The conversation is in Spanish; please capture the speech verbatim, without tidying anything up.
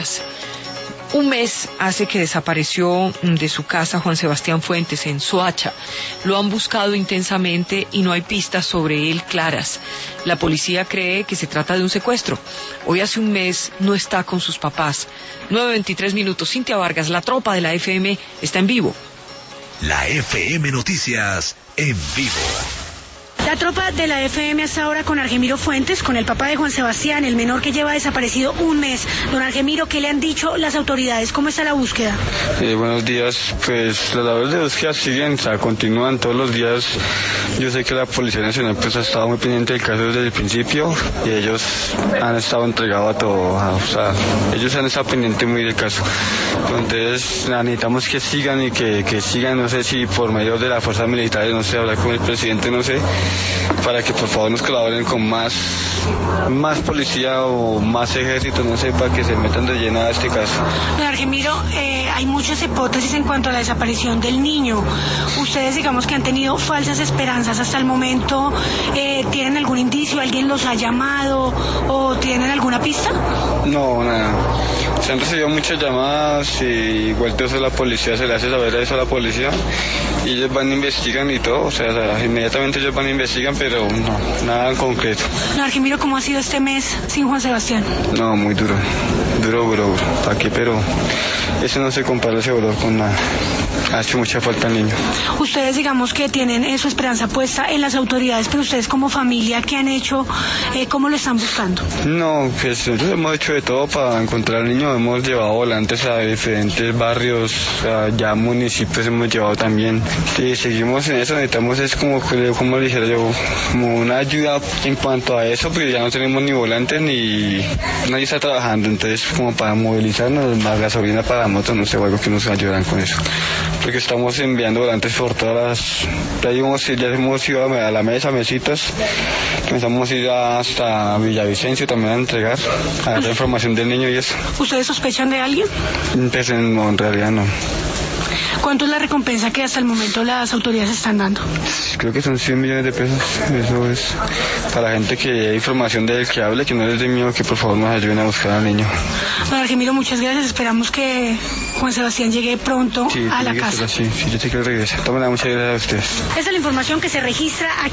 Noticias. Un mes hace que desapareció de su casa Juan Sebastián Fuentes en Soacha. Lo han buscado intensamente y no hay pistas sobre él claras. La policía cree que se trata de un secuestro. Hoy hace un mes no está con sus papás. nueve veintitrés minutos. Cintia Vargas, la tropa de la F M, está en vivo. La F M Noticias en vivo. La tropa de la F M hasta ahora con Argemiro Fuentes, con el papá de Juan Sebastián, el menor que lleva desaparecido un mes. Don Argemiro, ¿qué le han dicho las autoridades? ¿Cómo está la búsqueda? Eh, buenos días, pues las labores de búsqueda siguen, o sea, continúan todos los días. Yo sé que la Policía Nacional pues ha estado muy pendiente del caso desde el principio y ellos han estado entregados a todo, a, o sea, ellos han estado pendientes muy del caso. Entonces necesitamos que sigan y que, que sigan, no sé si por medio de las fuerzas militares, no sé, hablar con el presidente, no sé, para que por favor nos colaboren con más más policía o más ejército, no sé, para que se metan de lleno a este caso. Don Argemiro, eh, hay muchas hipótesis en cuanto a la desaparición del niño. Ustedes, digamos que han tenido falsas esperanzas hasta el momento. Eh, ¿Tienen algún indicio? ¿Alguien los ha llamado? ¿O tienen alguna pista? No, nada. Se han recibido muchas llamadas y igual todo eso la policía se le hace saber eso a la policía y ellos van a investigar y todo, o sea, inmediatamente ellos van a investigar, pero no, nada en concreto. Don Argemiro, ¿cómo ha sido este mes sin Juan Sebastián? No, muy duro, duro, duro, duro. Aquí, pero eso no se compara ese dolor con nada. Ha hecho mucha falta al niño. Ustedes, digamos que tienen eh, su esperanza puesta en las autoridades, pero ustedes como familia, ¿qué han hecho? Eh, ¿Cómo lo están buscando? No, pues nosotros hemos hecho de todo para encontrar al niño. Hemos llevado volantes a diferentes barrios, a ya municipios hemos llevado también. Y seguimos en eso, necesitamos es como, como le dijera yo, como una ayuda en cuanto a eso, porque ya no tenemos ni volantes ni nadie está trabajando, entonces como para movilizarnos, más gasolina para motos, no sé, algo que nos ayudarán con eso. Porque estamos enviando volantes por todas las... Ya hemos, ya hemos ido a la mesa, mesitas, pensamos ir hasta Villavicencio también a entregar, a dar la información del niño y eso. ¿Ustedes sospechan de alguien? Pues no, en realidad no. ¿Cuánto es la recompensa que hasta el momento las autoridades están dando? Creo que son cien millones de pesos. Eso es para la gente que hay información de él, que hable, que no les dé miedo, que por favor nos ayuden a buscar al niño. Don Argemiro, muchas gracias. Esperamos que Juan Sebastián llegue pronto sí, a la casa. Sí, sí, yo sé que regresa. Tomen muchas gracias a ustedes. Esa es la información que se registra aquí.